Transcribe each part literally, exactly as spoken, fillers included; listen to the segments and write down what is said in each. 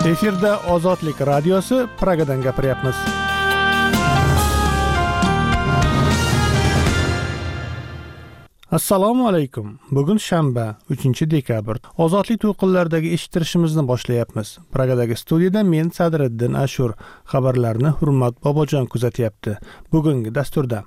Efirda Ozodlik radiosi Pragadan gapiryapmiz. Assalomu alaykum. Bugun shanba, uchinchi dekabr. Ozodlik to'lqinlaridagi eshittirishimizni boshlayapmiz. Pragadagi studiyada men Sadriddin Ashur, xabarlarni Hurmat Bobojon kuzatyapti. Bugungi dasturda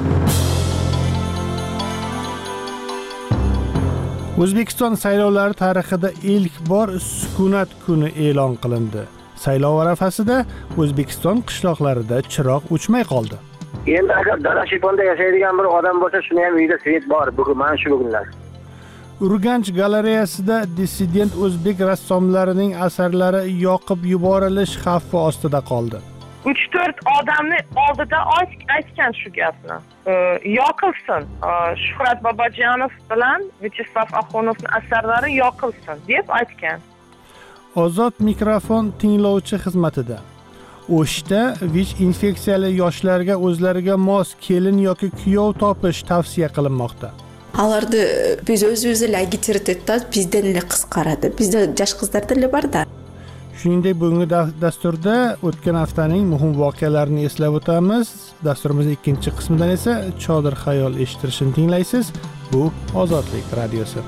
O'zbekiston saylovlari tarixida ilk bor sukunat kuni e'lon qilindi. Saylov arafasida O'zbekiston qishloqlarida chiroq o'chmay qoldi. Endi agar Dalashibonda yashaydigan bir odam bo'lsa, shuni ham uyida svet bor. Bugun mana shu kunlar. Urganch galereyasida dissident o'zbek rassomlarining asarlari yoqib yuborilish xavfi ostida qoldi. uch to'rt odamni oldida aytgan shu gapni. Yoqilsin. Shuhrat Bobojonov bilan Vyacheslav Axunovning asarlari yoqilsin deb aytgan. Ozod mikrofon tinglovchi xizmatida. O'shda V I C infeksiyali yoshlarga o'zlariga mos kelin yoki kuyov topish tavsiya qilinmoqda. Alarni biz o'z-o'zini agitировать etdik, bizdan qisqaradi. Bizda yosh qizlarda bor-da. Shuningdek, bugungi dasturda o'tgan haftaning muhim voqealarini eslab o'tamiz. Dasturimizning ikkinchi qismidan esa Chodir xayol eshittirishini tinglaysiz. Bu Ozodlik radiosi.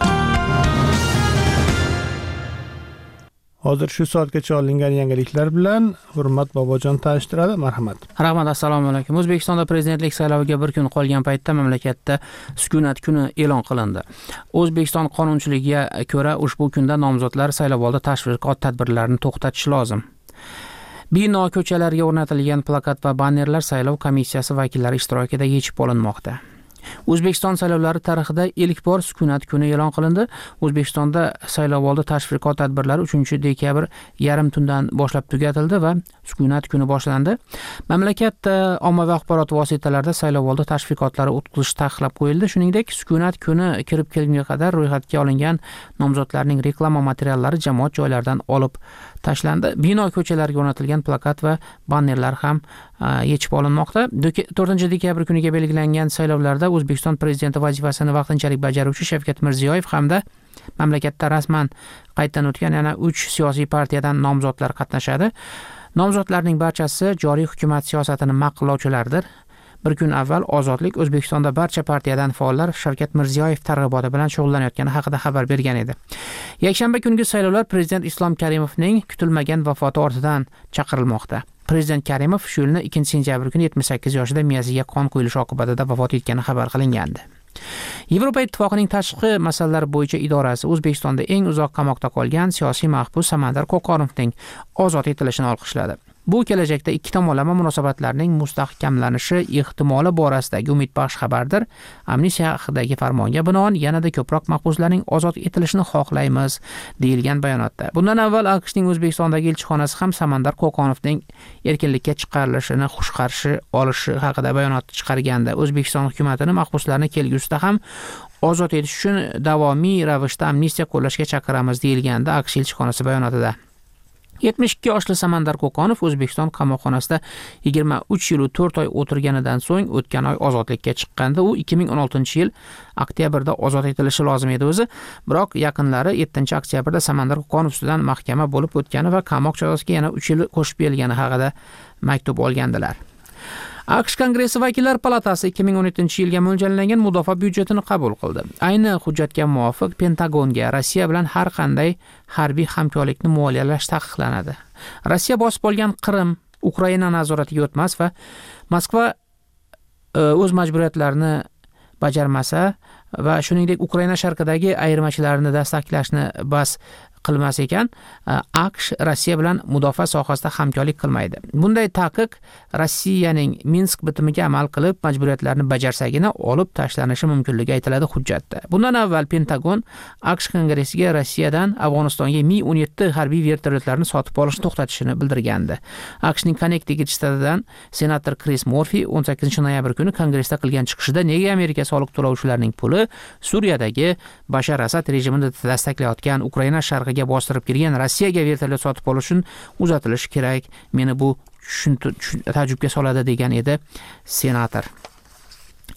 Hozir shu soatgacha olingan yangiliklar bilan Hurmat Bobojon tanishtiradi. Marhamat. Rahmat, assalomu alaykum. O'zbekistonda prezidentlik sayloviga bir kun qolgan paytda mamlakatda sukunat kuni e'lon qilindi. O'zbekiston qonunchiligiga ko'ra ushbu kunda nomzodlar saylovoldi tashviqot tadbirlarini to'xtatishi lozim. Bino ko'chalariga o'rnatilgan plakat va bannerlar saylov komissiyasi vakillari ishtirokida yechib olinmoqda. O'zbekiston saylovlari tarixida ilk bor sukunat kuni e'lon qilindi. O'zbekistonda saylovoldi tashviqot tadbirlari uchinchi dekabr yarim tundan boshlab tugatildi va sukunat kuni boshlandi. Mamlakatda ommaviy axborot vositalarida saylovoldi tashviqotlari o'tkazish taqiqlab qo'yildi. Shuningdek, sukunat kuni kirib kelgunga qadar ro'yxatga olingan nomzodlarning reklama materiallari jamoat joylaridan olib tashlandi. Bino ko'chalariga o'rnatilgan plakat va bannerlar ham yechib olinmoqda. to'rtinchi dekabr kuniga belgilangan saylovlarda O'zbekiston prezidenti vazifasini vaqtinchalik bajaruvchi Shavkat Mirziyoyev hamda mamlakatda rasman qayddan o'tgan yana uch siyosiy partiyadan nomzodlar qatnashadi. Nomzodlarning barchasi joriy hukumat siyosatini ma'qullovchilardir. Bir kun avval Ozodlik O'zbekistonda barcha partiyadan faollar Shavkat Mirziyoyev targ'iboti bilan shug'ullanayotgani haqida xabar bergan edi. Yakshanba kungi saylovlar prezident Islom Karimovning kutilmagan vafoti ortidan chaqirilmoqda. Prezident Karimov shu yilning ikkinchi sentyabr kuni yetmish sakkiz yoshida miyaziga qon quyilishi oqibatida vafot etgani xabar qilingandi. Yevropa Ittifoqining tashqi masalalar bo'yicha idorasi O'zbekistonda eng uzoq qamoqda qolgan siyosiy mahbus Samandar Qo'qonovning ozod etilishini olqishladi. Bu kelajakda ikki tomonlama munosabatlarning mustahkamlanishi ehtimoli borasidagi umidbaxsh xabardir. Amnistiya haqidagi farmonga binoan yanada ko'proq mahbuslarning ozod etilishini xohlaymiz, deyilgan bayonotda. Bundan avval AQShning O'zbekistondagi elchixonasi ham Samandar Qo'qonovning erkinlikka chiqarilishini xush qarshi olishi haqida bayonot chiqargandi. O'zbekiston hukumatini mahbuslarni kelgusida ham ozod etish uchun davomiy ravishda amnistiya qo'llashga chaqiramiz, deyilgandi AQSh elchixonasi bayonotida. yetmish ikki yoshli Samandar Qo'qonov O'zbekiston qamoqxonasida yigirma uch yil va to'rt oy o'tirganidan so'ng o'tgan oy ozodlikka chiqqandi. U ikki ming o'n oltinchi yil oktyabrda ozod etilishi lozim edi o'zi. Biroq yaqinlari yettinchi oktyabrda Samandar Qo'qonov ustidan mahkama bo'lib o'tgani va qamoq jazosiga yana uch yil qo'shib berilgani haqida maktub olgandilar. AQSh Kongressi Vakillar palatasi ikki ming o'n yettinchi yilga mo'ljallangan mudofaa byudjetini qabul qildi. Ayni hujjatga muvofiq Pentagonga Rossiya bilan har qanday harbiy hamkorlikni moliyalash taqiqlanadi. Rossiya bosib olgan Qrim Ukraina nazoratiga o'tmas va Moskva o'z majburiyatlarini bajarmasa va shuningdek Ukraina sharqidagi ayirmachilarni dastaklashni bas qilmas ekan, AQSh Rossiya bilan mudofaa sohasida hamkorlik qilmaydi. Bunday taqiq Rossiyaning Minsk bitimiga amal qilib majburiyatlarni bajarsagina olib tashlanishi mumkinligi aytiladi hujjatda. Bundan avval Pentagon AQSh Kongressiga Rossiyadan Afg'onistonga Mi o'n yetti harbiy vertolyotlarni sotib olishni to'xtatishini bildirgandi. AQShning Connecticut shtatidan senator Chris Murphy o'n sakkizinchi noyabr kuni Kongressda qilgan chiqishida nega Amerika soliq to'lovchilarining puli Suriyadagi Bashar Asad rejimini dastaklayotgan Ukraina sharqiga bostirib kirgan Rossiyaga vertolyot sotib olish uchun uzatilishi kerak. Meni bu ta'jubga soladi, degan edi senator.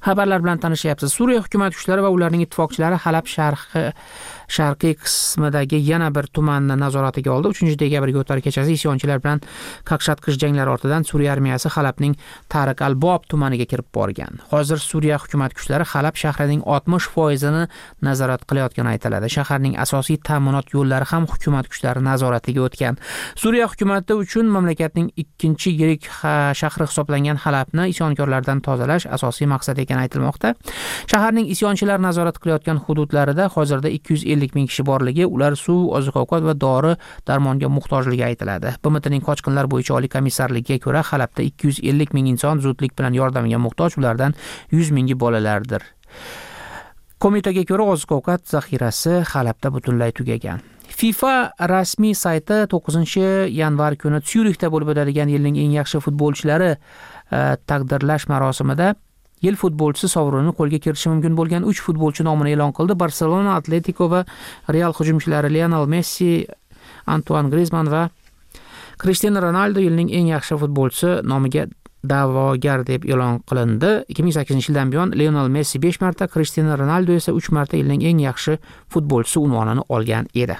Xabarlar bilan tanishyapsiz. Suriya hukumat kuchlari va ularning ittifoqchilari Halab sharqi sharqiy qismidagi yana bir tumanni nazoratiga oldi. uchinchi dekabrga o'tar kechasi isyonchilar bilan qaqshatqich janglar ortidan Suriya armiyasi Halabning Tariq al-Bob tumaniga kirib borgan. Hozir Suriya hukumat kuchlari Halab shahrining oltmish foizini nazorat qilayotgani aytiladi. Shaharning asosiy ta'minot yo'llari ham hukumat kuchlari nazoratiga o'tgan. Suriya hukumati uchun mamlakatning ikkinchi yirik shahri hisoblangan Halabni isyonkorlardan tozalash asosiy maqsad ekani aytilmoqda. Shaharning isyonchilar nazorat qilayotgan hududlarida hozirda ikki yuz ellik ming kishi borligi, ular suv, oziq-ovqat va dori darmonga muhtojligi aytiladi. B M Tning qochqinlar bo'yicha oliy komissarligiga ko'ra, Halabda ikki yuz ellik ming inson zudlik bilan yordamga muhtoj, ulardan yuz mingi bolalardir. Qo'mitaga ko'ra, oziq-ovqat zaxirasi Halabda butunlay tugagan. FIFA rasmiy sayti to'qqizinchi yanvar kuni Syurixda bo'lib o'tadigan yilning eng yaxshi futbolchilari taqdirlash marosimida yil futbolchisi sovrinini qo'lga kiritishi mumkin bo'lgan uch futbolchi nomini e'lon qildi. Barselona, Atletico va Real hujumchilari Lionel Messi, Antoine Griezmann va Cristiano Ronaldo yilning eng yaxshi futbolchisi nomiga da'vogar deb e'lon qilindi. ikki ming sakkizinchi yildan buyon Lionel Messi besh marta, Cristiano Ronaldo esa uch marta yilning eng yaxshi futbolchisi unvonini olgan edi.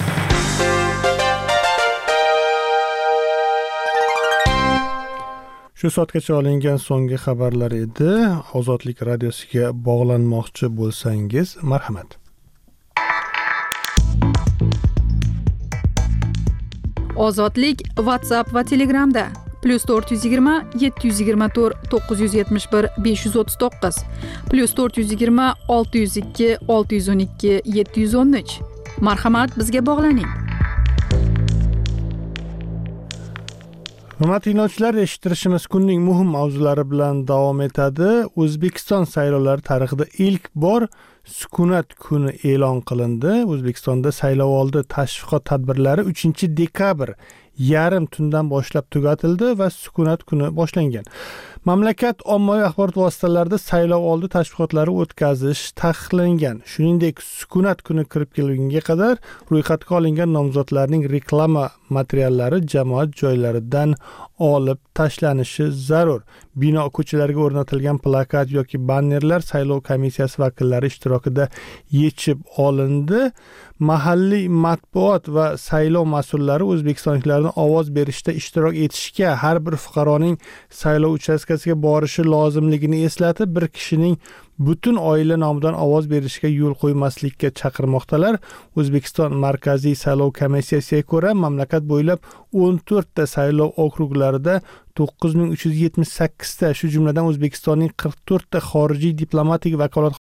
Shu soatgacha olingan so'nggi xabarlar edi. Ozodlik radiosiga bog'lanmoqchi bo'lsangiz, marhamat. Ozodlik WhatsApp va Telegramda plus to'rt yuz yigirma yetti yuz yigirma to'rt to'qqiz yuz yetmish bir besh yuz o'ttiz to'qqiz plus to'rt yuz yigirma olti yuz ikki olti yuz o'n ikki yetti yuz o'n uch. Marhamat, bizga bog'laning. Hurmatli tinglovchilar, eshittirishimiz kunning muhim mavzulari bilan davom etadi. O'zbekiston saylovlari tarixida ilk bor sukunat kuni e'lon qilindi. O'zbekistonda saylovoldi tashviqot tadbirlari uchinchi dekabr yarim tundan boshlab tugatildi va sukunat kuni boshlangan. Mamlakat ommaviy axborot vositalarida saylovoldi tashviqotlari o'tkazish taqiqlangan. Shuningdek, sukunat kuni kirib kelgunga qadar ro'yxatga olingan nomzodlarning reklama materiallari jamoat joylaridan olib tashlanishi zarur. Bino ko'chalarga o'rnatilgan plakat yoki bannerlar saylov komissiyasi vakillari ishtirokida yechib olindi. Mahalliy matbuot va saylov mas'ullari o'zbekistonliklarni ovoz berishda ishtirok etishga, har bir fuqaroning saylov uchastkasiga borishi lozimligini eslatib, bir kishining butun oila nomidan ovoz berishga yo'l qo'ymaslikka chaqirmoqdalar. O'zbekiston Markaziy saylov komissiyasiga ko'ra, mamlakat bo'ylab o'n to'rtta saylov okruglarida to'qqiz ming uch yuz yetmish sakkiz ta, shu jumladan O'zbekistonning qirq to'rtta xorijiy diplomatik vakolat